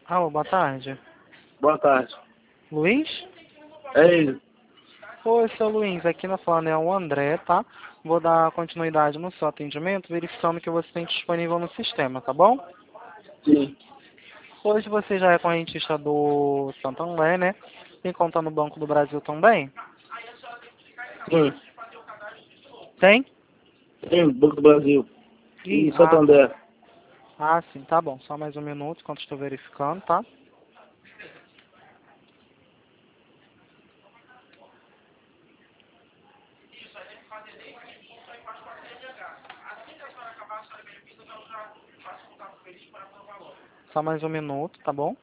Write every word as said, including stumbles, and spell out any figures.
Alô, boa tarde. Boa tarde. Luiz? É ele. Oi, seu Luiz, aqui na falando é o André, tá? Vou dar continuidade no seu atendimento, verificando que você tem disponível no sistema, tá bom? Sim. Hoje você já é correntista do Santander, né? Tem conta no Banco do Brasil também? Sim. Tem? Sim, Banco do Brasil. Ih, E ah, tá. Santander. Ah, sim, tá bom. Só mais um minuto enquanto estou verificando, tá? Só mais um minuto, tá bom?